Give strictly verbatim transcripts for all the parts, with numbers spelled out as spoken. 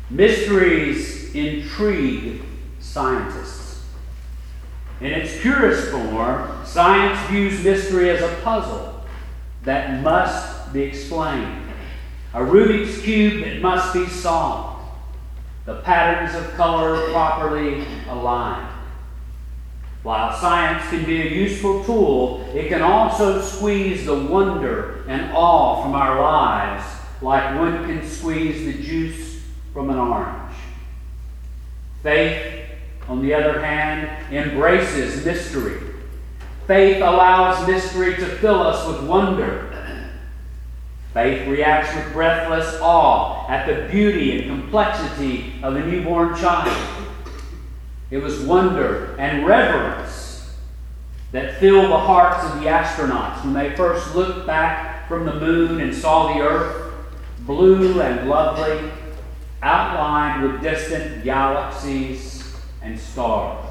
Mysteries intrigue scientists. In its purest form, science views mystery as a puzzle that must be explained, a Rubik's Cube that must be solved, the patterns of color properly aligned. While science can be a useful tool, it can also squeeze the wonder and awe from our lives like one can squeeze the juice from an orange. Faith, on the other hand, embraces mystery. Faith allows mystery to fill us with wonder. Faith reacts with breathless awe at the beauty and complexity of a newborn child. It was wonder and reverence that filled the hearts of the astronauts when they first looked back from the moon and saw the Earth, blue and lovely, outlined with distant galaxies and stars.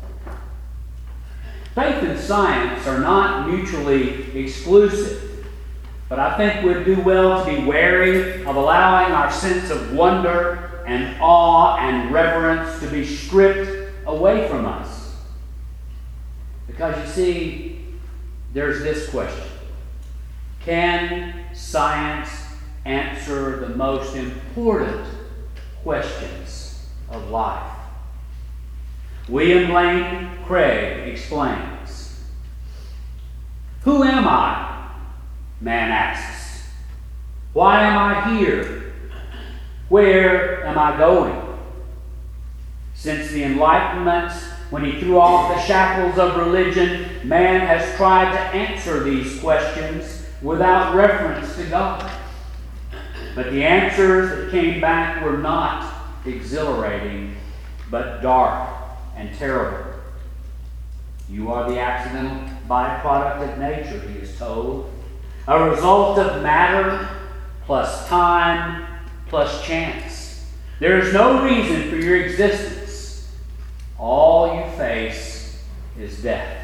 Faith and science are not mutually exclusive, but I think we'd do well to be wary of allowing our sense of wonder and awe and reverence to be stripped away from us. Because you see, there's this question. Can science answer the most important questions of life? William Lane Craig explains. Who am I? Man asks. Why am I here? Where am I going? Since the Enlightenment, when he threw off the shackles of religion, man has tried to answer these questions without reference to God. But the answers that came back were not exhilarating, but dark and terrible. You are the accidental byproduct of nature, he is told. A result of matter plus time plus chance. There is no reason for your existence. All you face is death.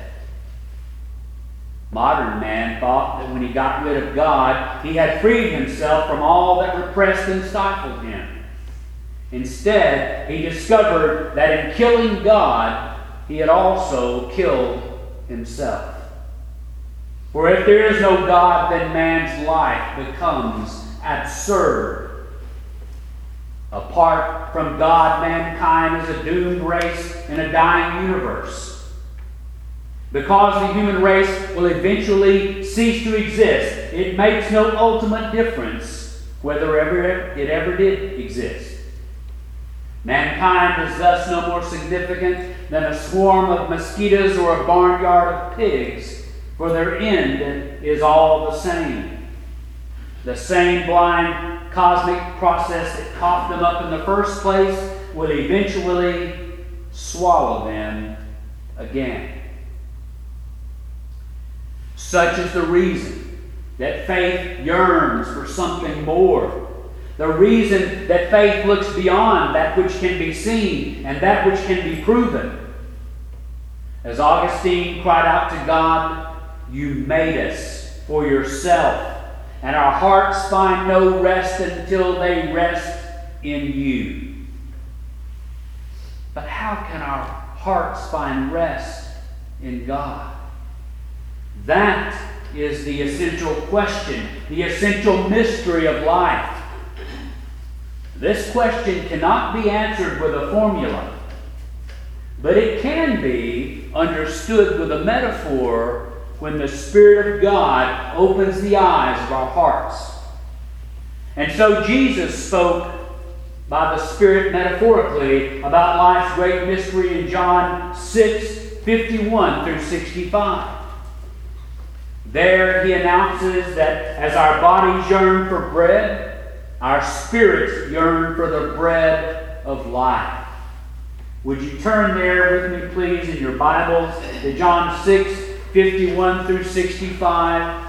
Modern man thought that when he got rid of God, he had freed himself from all that repressed and stifled him. Instead, he discovered that in killing God, he had also killed himself. For if there is no God, then man's life becomes absurd. Apart from God, mankind is a doomed race in a dying universe. Because the human race will eventually cease to exist, it makes no ultimate difference whether ever it ever did exist. Mankind is thus no more significant than a swarm of mosquitoes or a barnyard of pigs, for their end is all the same. The same blind cosmic process that coughed them up in the first place will eventually swallow them again. Such is the reason that faith yearns for something more. The reason that faith looks beyond that which can be seen and that which can be proven. As Augustine cried out to God, "You made us for yourself, and our hearts find no rest until they rest in you." But how can our hearts find rest in God? That is the essential question, the essential mystery of life. This question cannot be answered with a formula, but it can be understood with a metaphor when the Spirit of God opens the eyes of our hearts. And so Jesus spoke by the Spirit metaphorically about life's great mystery in John six, fifty-one through sixty-five. There he announces that as our bodies yearn for bread, our spirits yearn for the bread of life. Would you turn there with me, please, in your Bibles to John six, fifty-one through sixty-five.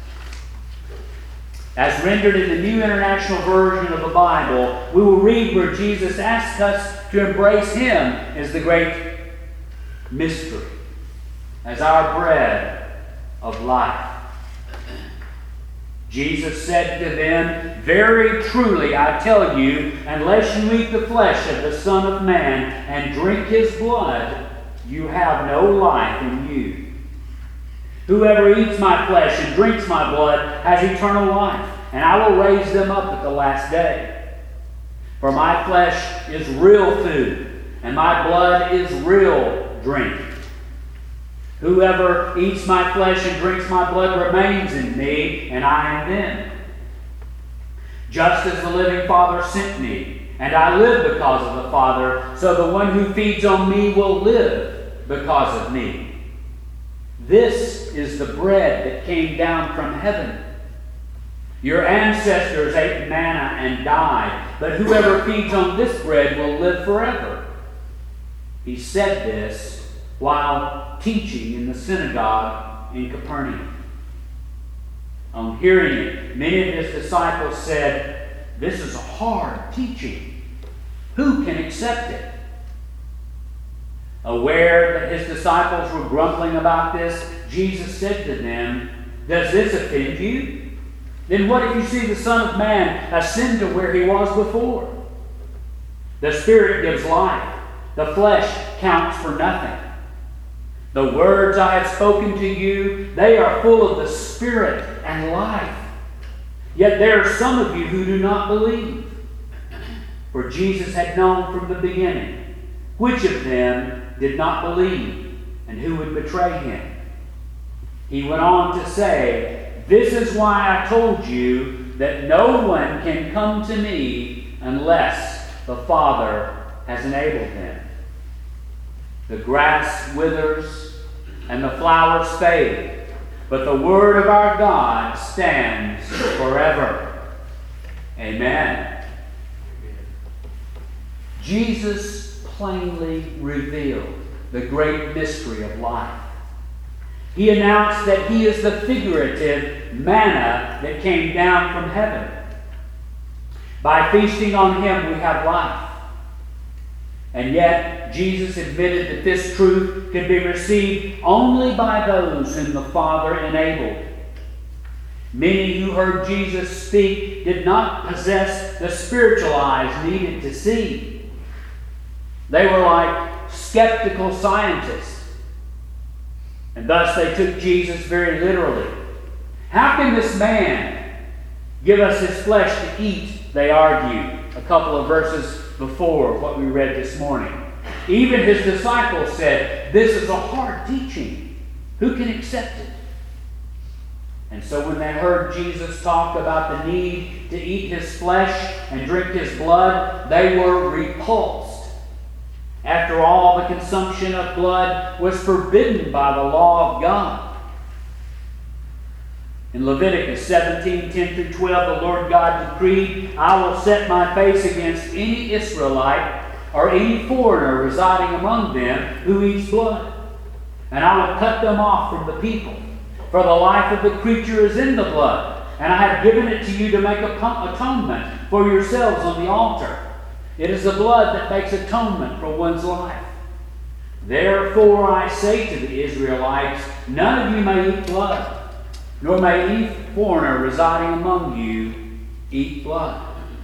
As rendered in the New International Version of the Bible, we will read where Jesus asks us to embrace Him as the great mystery, as our bread of life. Jesus said to them, "Very truly I tell you, unless you eat the flesh of the Son of Man and drink his blood, you have no life in you. Whoever eats my flesh and drinks my blood has eternal life, and I will raise them up at the last day. For my flesh is real food, and my blood is real drink. Whoever eats my flesh and drinks my blood remains in me, and I in them. Just as the living Father sent me, and I live because of the Father, so the one who feeds on me will live because of me. This is the bread that came down from heaven. Your ancestors ate manna and died, but whoever feeds on this bread will live forever." He said this while teaching in the synagogue in Capernaum. On hearing it, many of his disciples said, "This is hard teaching. Who can accept it?" Aware that his disciples were grumbling about this, Jesus said to them, "Does this offend you? Then what if you see the Son of Man ascend to where he was before? The Spirit gives life. The flesh counts for nothing. The words I have spoken to you, they are full of the Spirit and life. Yet there are some of you who do not believe." For Jesus had known from the beginning which of them did not believe and who would betray him. He went on to say, "This is why I told you that no one can come to me unless the Father has enabled him. The grass withers and the flowers fade, but the word of our God stands forever." Amen. Jesus plainly revealed the great mystery of life. He announced that he is the figurative manna that came down from heaven. By feasting on him, we have life. And yet, Jesus admitted that this truth could be received only by those whom the Father enabled. Many who heard Jesus speak did not possess the spiritual eyes needed to see. They were like skeptical scientists, and thus they took Jesus very literally. "How can this man give us his flesh to eat?" they argued a couple of verses before what we read this morning. Even his disciples said, "This is a hard teaching. Who can accept it?" And so when they heard Jesus talk about the need to eat his flesh and drink his blood, they were repulsed. After all, the consumption of blood was forbidden by the law of God. In Leviticus seventeen, ten through twelve, the Lord God decreed, "I will set my face against any Israelite or any foreigner residing among them who eats blood, and I will cut them off from the people. For the life of the creature is in the blood, and I have given it to you to make atonement for yourselves on the altar. It is the blood that makes atonement for one's life. Therefore I say to the Israelites, none of you may eat blood, nor may any foreigner residing among you eat blood."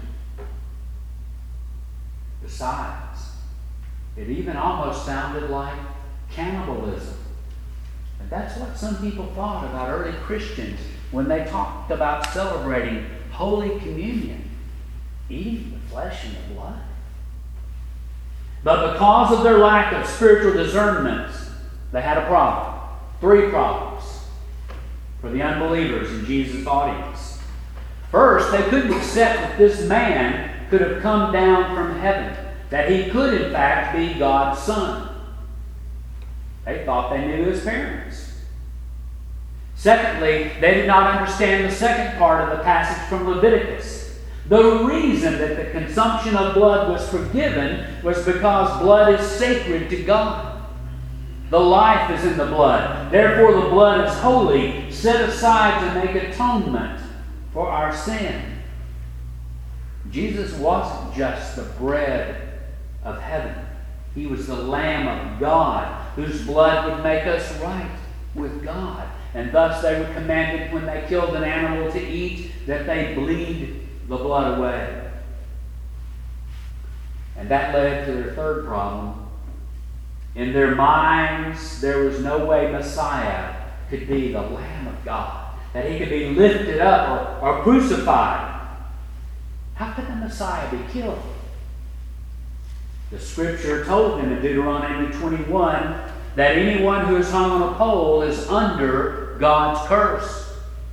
Besides, it even almost sounded like cannibalism. And that's what some people thought about early Christians when they talked about celebrating Holy Communion, eating the flesh and the blood. But because of their lack of spiritual discernment, they had a problem. Three problems for the unbelievers in Jesus' audience. First, they couldn't accept that this man could have come down from heaven, that he could in fact be God's Son. They thought they knew his parents. Secondly, they did not understand the second part of the passage from Leviticus. The reason that the consumption of blood was forgiven was because blood is sacred to God. The life is in the blood. Therefore, the blood is holy, set aside to make atonement for our sin. Jesus wasn't just the bread of heaven. He was the Lamb of God, whose blood would make us right with God. and thus they were commanded when they killed an animal to eat that they bleed the blood away. And that led to their third problem. In their minds, there was no way Messiah could be the Lamb of God, that he could be lifted up or, or crucified. How could the Messiah be killed? The Scripture told them in Deuteronomy twenty-one that anyone who is hung on a pole is under God's curse.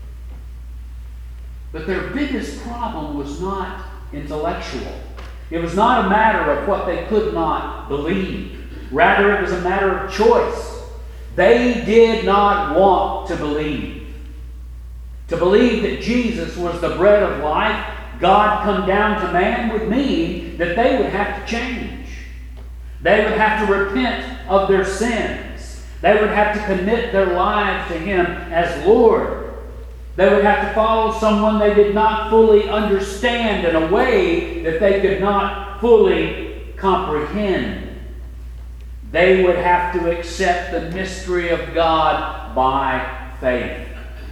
But their biggest problem was not intellectual. It was not a matter of what they could not believe. Rather, it was a matter of choice. They did not want to believe. To believe that Jesus was the bread of life, God come down to man, would mean that they would have to change. They would have to repent of their sins. They would have to commit their lives to Him as Lord. They would have to follow someone they did not fully understand in a way that they could not fully comprehend. They would have to accept the mystery of God by faith.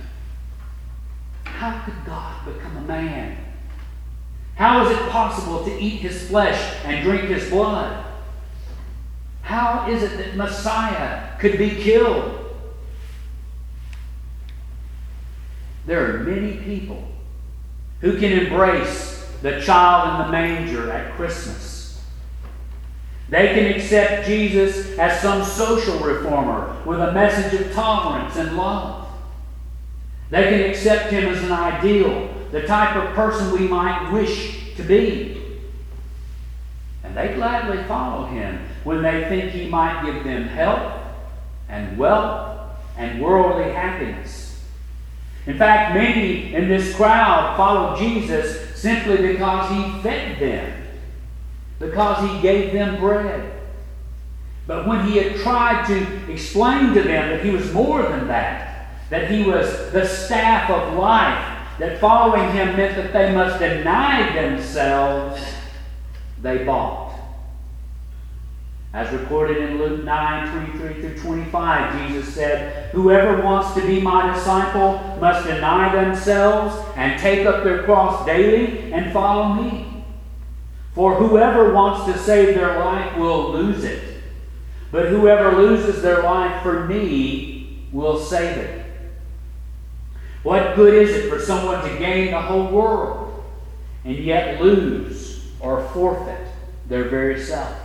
How could God become a man? How is it possible to eat His flesh and drink His blood? How is it that Messiah could be killed? There are many people who can embrace the child in the manger at Christmas. They can accept Jesus as some social reformer with a message of tolerance and love. They can accept Him as an ideal, the type of person we might wish to be. And they gladly follow Him when they think He might give them health and wealth and worldly happiness. In fact, many in this crowd followed Jesus simply because He fed them, because He gave them bread. But when He had tried to explain to them that He was more than that, that He was the staff of life, that following Him meant that they must deny themselves, they balked. As recorded in Luke nine, twenty-three through twenty-five, Jesus said, "Whoever wants to be my disciple must deny themselves and take up their cross daily and follow me. For whoever wants to save their life will lose it. But whoever loses their life for me will save it. What good is it for someone to gain the whole world and yet lose or forfeit their very self?"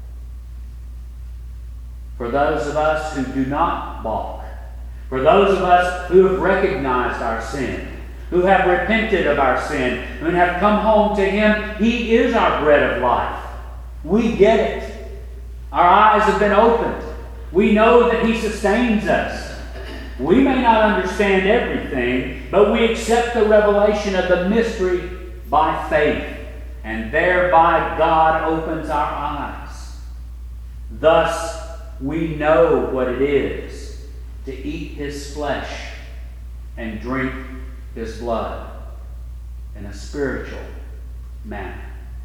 For those of us who do not balk, for those of us who have recognized our sin, who have repented of our sin, who have come home to Him, He is our bread of life. We get it. Our eyes have been opened. We know that He sustains us. We may not understand everything, but we accept the revelation of the mystery by faith, and thereby God opens our eyes. Thus, we know what it is to eat His flesh and drink His blood in a spiritual manner.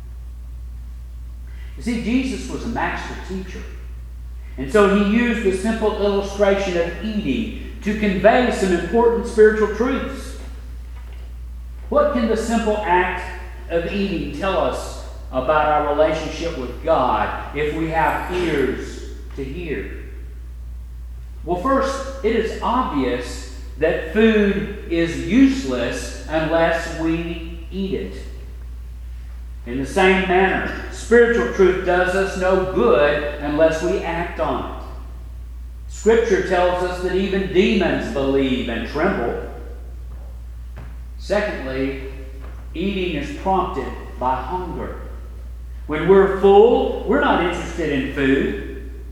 You see, Jesus was a master teacher. And so He used the simple illustration of eating to convey some important spiritual truths. What can the simple act of eating tell us about our relationship with God if we have ears to hear? Well, first, it is obvious that food is useless unless we eat it. In the same manner, spiritual truth does us no good unless we act on it. Scripture tells us that even demons believe and tremble. Secondly, eating is prompted by hunger. When we're full, we're not interested in food.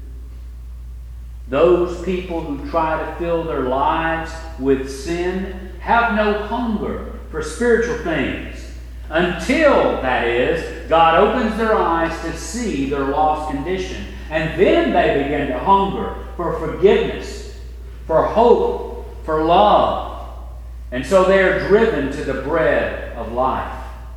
Those people who try to fill their lives with sin have no hunger for spiritual things until, that is, God opens their eyes to see their lost condition. And then they begin to hunger for forgiveness, for hope, for love. And so they are driven to the bread of life.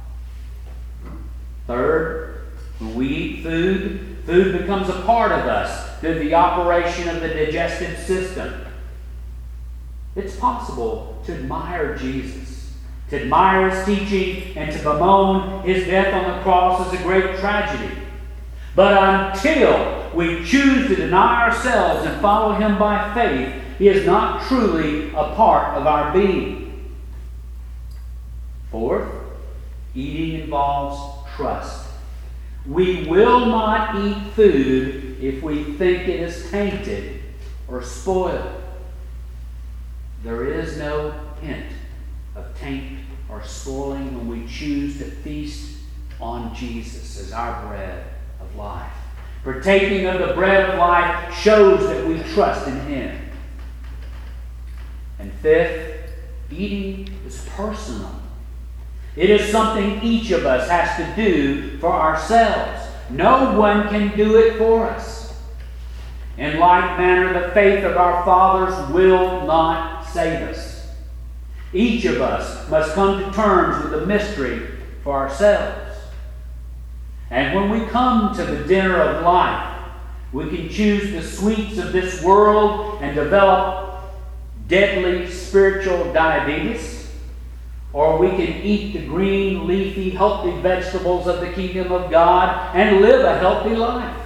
Third, when we eat food, food becomes a part of us through the operation of the digestive system. It's possible to admire Jesus, to admire his teaching, and to bemoan his death on the cross as a great tragedy. But until we choose to deny ourselves and follow him by faith, he is not truly a part of our being. Fourth, eating involves trust. We will not eat food if we think it is tainted or spoiled. There is no hint of taint or spoiling when we choose to feast on Jesus as our bread of life. Partaking of the bread of life shows that we trust in him. And fifth, eating is personal. It is something each of us has to do for ourselves. No one can do it for us. In like manner, the faith of our fathers will not save us. Each of us must come to terms with the mystery for ourselves. And when we come to the dinner of life, we can choose the sweets of this world and develop deadly spiritual diabetes, or we can eat the green, leafy, healthy vegetables of the kingdom of God and live a healthy life.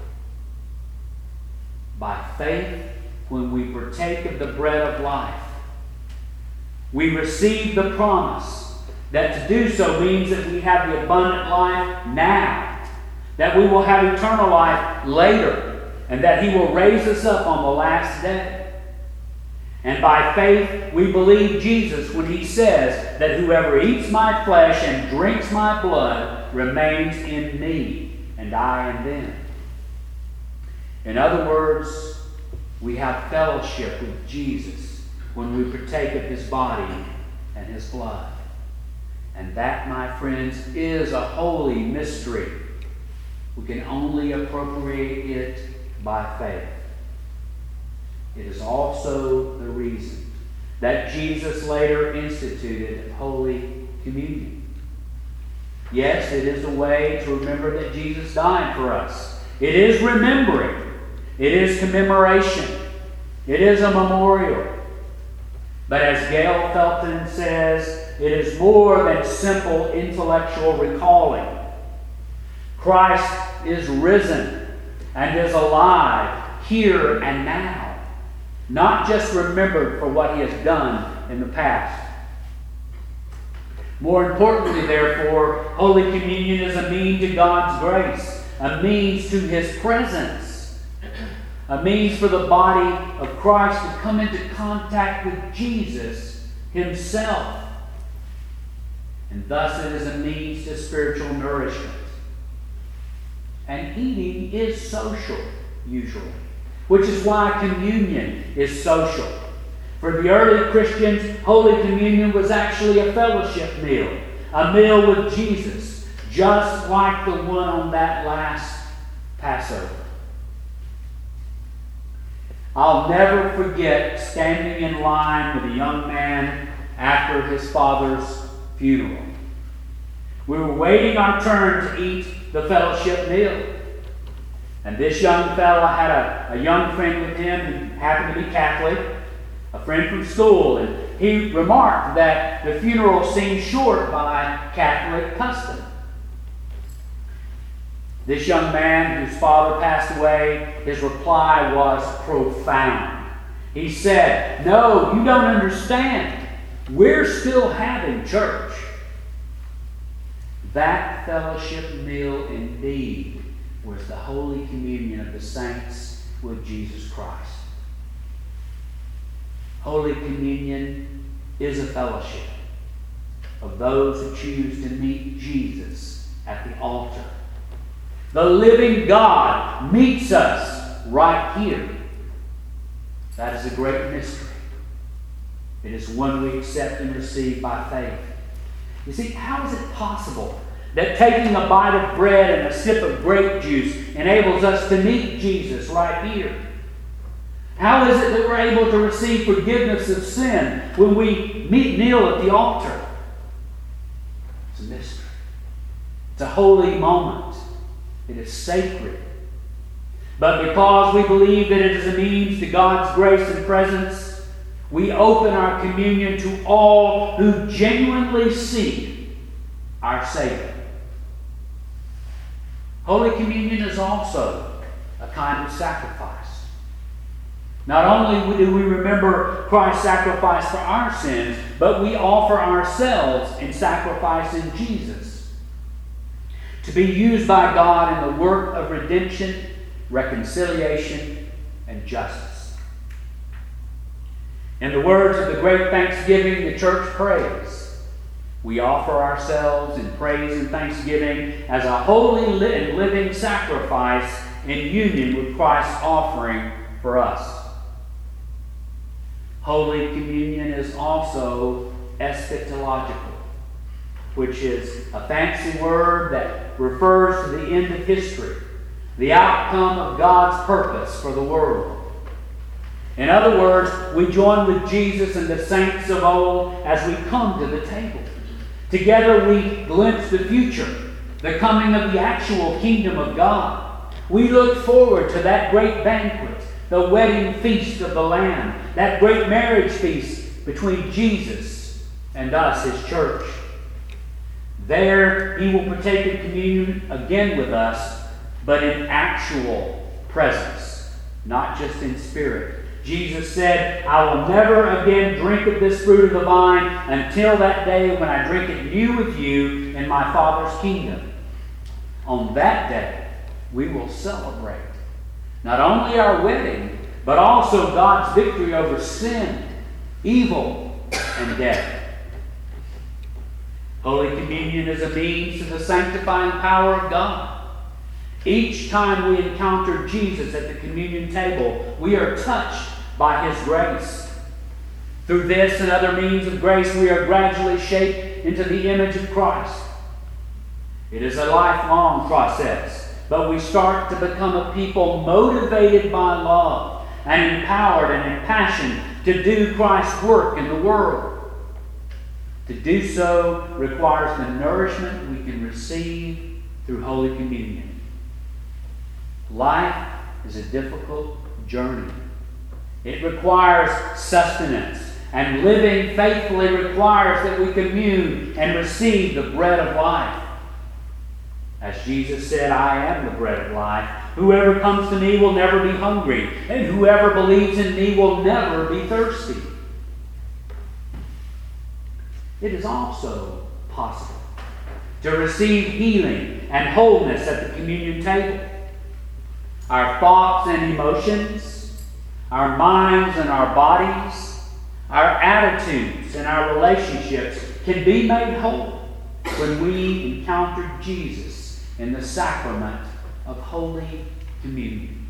By faith, when we partake of the bread of life, we receive the promise that to do so means that we have the abundant life now, that we will have eternal life later, and that he will raise us up on the last day. And by faith, we believe Jesus when he says that whoever eats my flesh and drinks my blood remains in me, and I in them. In other words, we have fellowship with Jesus when we partake of his body and his blood. And that, my friends, is a holy mystery. We can only appropriate it by faith. It is also the reason that Jesus later instituted Holy Communion. Yes, it is a way to remember that Jesus died for us. It is remembering. It is commemoration. It is a memorial. But as Gail Felton says, it is more than simple intellectual recalling. Christ is risen and is alive here and now, not just remembered for what he has done in the past. More importantly, therefore, Holy Communion is a means to God's grace, a means to his presence, a means for the body of Christ to come into contact with Jesus himself. And thus it is a means to spiritual nourishment. And eating is social, usually, which is why communion is social. For the early Christians, Holy Communion was actually a fellowship meal, a meal with Jesus, just like the one on that last Passover. I'll never forget standing in line with a young man after his father's funeral. We were waiting our turn to eat the fellowship meal. And this young fellow had a, a young friend with him who happened to be Catholic, a friend from school, and he remarked that the funeral seemed short by Catholic custom. This young man whose father passed away, his reply was profound. He said, "No, you don't understand. We're still having church." That fellowship meal indeed was the Holy Communion of the saints with Jesus Christ. Holy Communion is a fellowship of those who choose to meet Jesus at the altar. The living God meets us right here. That is a great mystery. It is one we accept and receive by faith. You see, how is it possible that taking a bite of bread and a sip of grape juice enables us to meet Jesus right here? How is it that we're able to receive forgiveness of sin when we meet kneel at the altar? It's a mystery. It's a holy moment. It is sacred. But because we believe that it is a means to God's grace and presence, We open our communion to all who genuinely seek our Savior. Holy Communion is also a kind of sacrifice. Not only do we remember Christ's sacrifice for our sins, but we offer ourselves in sacrifice in Jesus to be used by God in the work of redemption, reconciliation, and justice. In the words of the great thanksgiving the church prays, we offer ourselves in praise and thanksgiving as a holy and living sacrifice in union with Christ's offering for us. Holy Communion is also eschatological, which is a fancy word that refers to the end of history, the outcome of God's purpose for the world. In other words, we join with Jesus and the saints of old as we come to the table. Together we glimpse the future, the coming of the actual kingdom of God. We look forward to that great banquet, the wedding feast of the Lamb, that great marriage feast between Jesus and us, His church. There He will partake in communion again with us, but in actual presence, not just in spirit. Jesus said, I will never again drink of this fruit of the vine until that day when I drink it new with you in my Father's kingdom. On that day, we will celebrate not only our wedding, but also God's victory over sin, evil, and death. Holy Communion is a means to the sanctifying power of God. Each time we encounter Jesus at the communion table, we are touched by His grace. Through this and other means of grace, we are gradually shaped into the image of Christ. It is a lifelong process, but we start to become a people motivated by love and empowered and impassioned to do Christ's work in the world. To do so requires the nourishment we can receive through Holy Communion. Life is a difficult journey. It requires sustenance, and living faithfully requires that we commune and receive the bread of life. As Jesus said, I am the bread of life. Whoever comes to me will never be hungry, and whoever believes in me will never be thirsty. It is also possible to receive healing and wholeness at the communion table. Our thoughts and emotions, our minds and our bodies, our attitudes and our relationships can be made whole when we encounter Jesus in the sacrament of Holy Communion.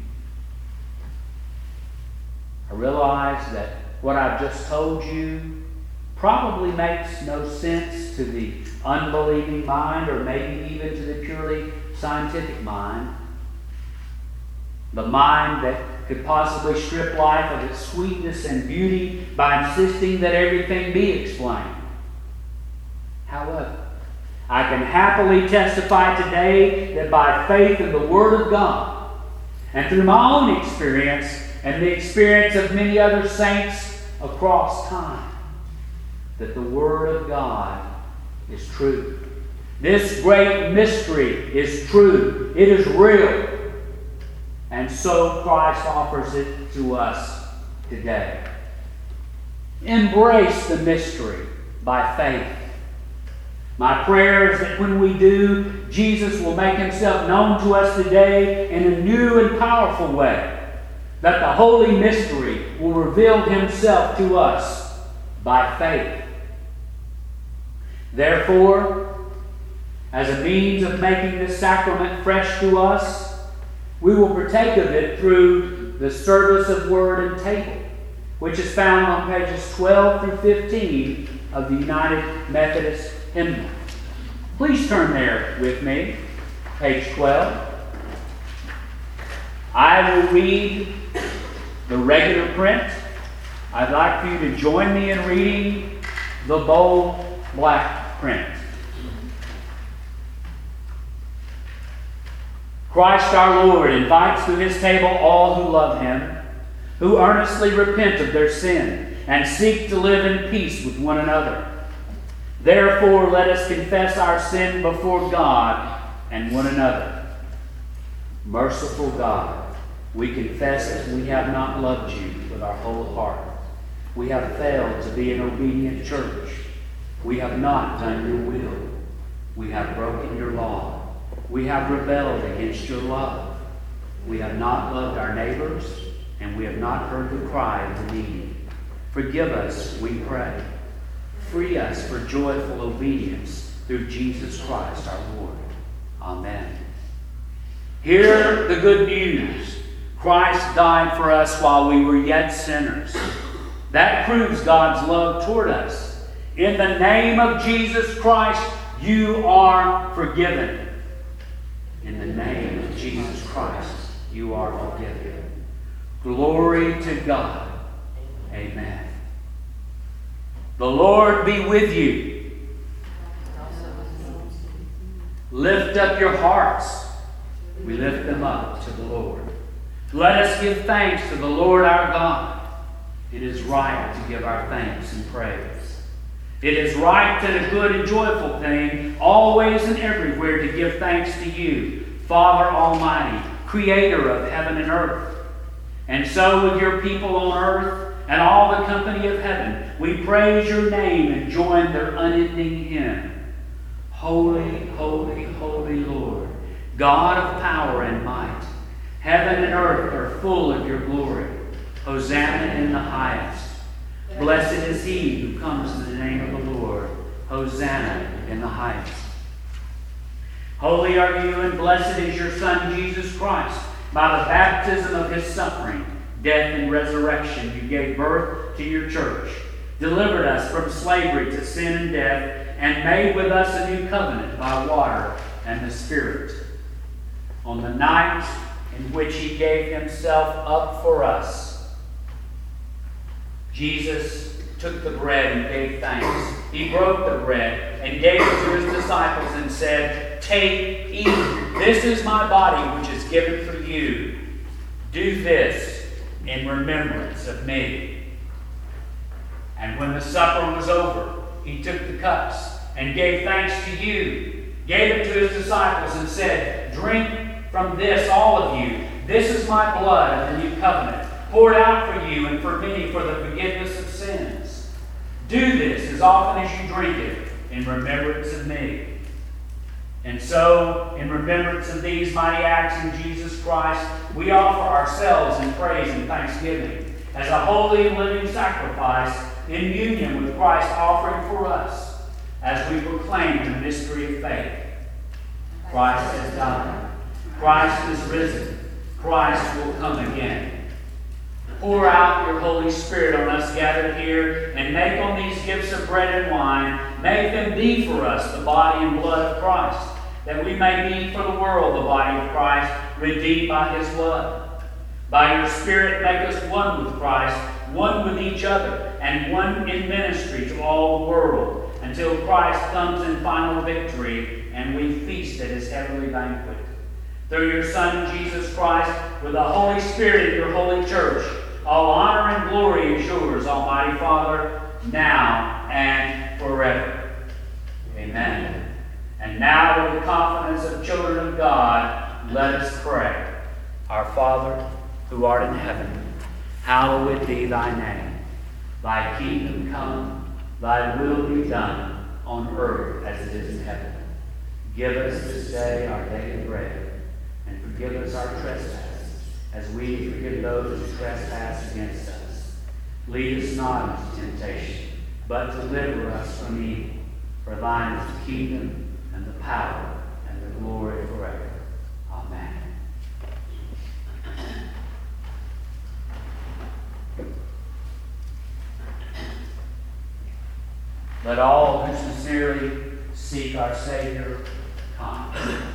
I realize that what I've just told you probably makes no sense to the unbelieving mind, or maybe even to the purely scientific mind. The mind that could possibly strip life of its sweetness and beauty by insisting that everything be explained. However, I can happily testify today that by faith in the Word of God, and through my own experience and the experience of many other saints across time, that the Word of God is true. This great mystery is true. It is real. And so Christ offers it to us today. Embrace the mystery by faith. My prayer is that when we do, Jesus will make Himself known to us today in a new and powerful way. That the holy mystery will reveal Himself to us by faith. Therefore, as a means of making this sacrament fresh to us, we will partake of it through the service of Word and Table, which is found on pages twelve through fifteen of the United Methodist Hymnal. Please turn there with me, page twelve. I will read the regular print. I'd like for you to join me in reading the bold black print. Christ our Lord invites to His table all who love Him, who earnestly repent of their sin, and seek to live in peace with one another. Therefore, let us confess our sin before God and one another. Merciful God, we confess that we have not loved you with our whole heart. We have failed to be an obedient church. We have not done your will. We have broken your law. We have rebelled against your love. We have not loved our neighbors, and we have not heard the cry of the needy. Forgive us, we pray. Free us for joyful obedience through Jesus Christ our Lord. Amen. Hear the good news. Christ died for us while we were yet sinners. That proves God's love toward us. In the name of Jesus Christ, you are forgiven. In the name of Jesus Christ, you are forgiven. Glory to God. Amen. The Lord be with you. Lift up your hearts. We lift them up to the Lord. Let us give thanks to the Lord our God. It is right to give our thanks and praise. It is right and a good and joyful thing, always and everywhere, to give thanks to you, Father Almighty, Creator of heaven and earth. And so with your people on earth and all the company of heaven, we praise your name and join their unending hymn. Holy, holy, holy Lord, God of power and might, heaven and earth are full of your glory. Hosanna in the highest. Blessed is he who comes in the name of the Lord. Hosanna in the highest. Holy are you, and blessed is your Son, Jesus Christ. By the baptism of his suffering, death, and resurrection, you gave birth to your church, delivered us from slavery to sin and death, and made with us a new covenant by water and the Spirit. On the night in which he gave himself up for us, Jesus took the bread and gave thanks. He broke the bread and gave it to his disciples and said, "Take, eat. This is my body which is given for you. Do this in remembrance of me." And when the supper was over, he took the cups and gave thanks to you, gave it to his disciples and said, "Drink from this, all of you. This is my blood of the new covenant, poured out for you and for many for the forgiveness of sins. Do this as often as you drink it in remembrance of me." And so, in remembrance of these mighty acts in Jesus Christ, we offer ourselves in praise and thanksgiving as a holy and living sacrifice in union with Christ offering for us as we proclaim the mystery of faith. Christ has died. Christ is risen. Christ will come again. Pour out your Holy Spirit on us gathered here, and make on these gifts of bread and wine, make them be for us the body and blood of Christ, that we may be for the world the body of Christ, redeemed by his blood. By your Spirit make us one with Christ, one with each other, and one in ministry to all the world, until Christ comes in final victory, and we feast at his heavenly banquet. Through your Son, Jesus Christ, with the Holy Spirit in your holy church, all honor and glory is yours, Almighty Father, now and forever. Amen. And now, with the confidence of children of God, let us pray. Our Father, who art in heaven, hallowed be thy name. Thy kingdom come, thy will be done, on earth as it is in heaven. Give us this day our daily bread, and forgive us our trespasses, as we forgive those who trespass against us. Lead us not into temptation, but deliver us from evil. For thine is the kingdom, and the power, and the glory forever. Amen. Let all who sincerely seek our Savior come.